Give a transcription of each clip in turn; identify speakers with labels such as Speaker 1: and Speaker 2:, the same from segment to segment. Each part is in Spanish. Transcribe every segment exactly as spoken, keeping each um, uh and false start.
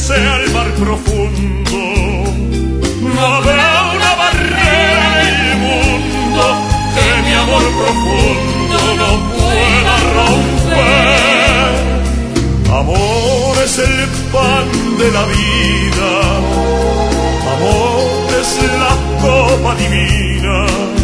Speaker 1: sea el mar profundo, no habrá una barrera en el mundo que mi amor profundo no pueda romper. Amor es el pan de la vida, amor es la copa divina,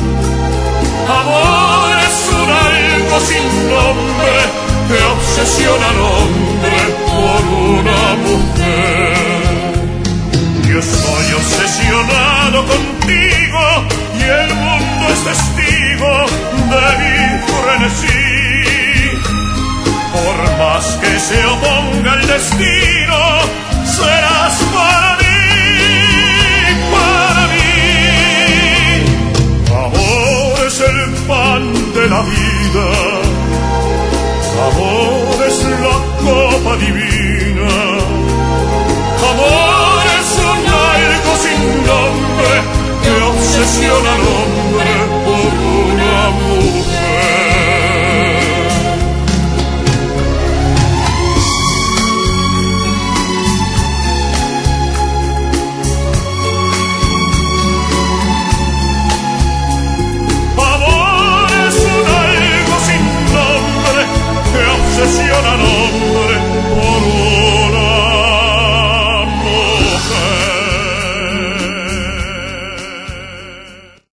Speaker 1: amor es un algo sin nombre que obsesiona al hombre por una mujer. Yo estoy obsesionado contigo y el mundo es testigo de mi frenesí. Por más que se oponga el destino, serás para mí, para mí. Amor es el pan de la vida, amor es la copa divina, amor es un algo sin nombre que obsesiona al hombre por una mujer. Amor es un algo sin nombre que obsesiona al hombre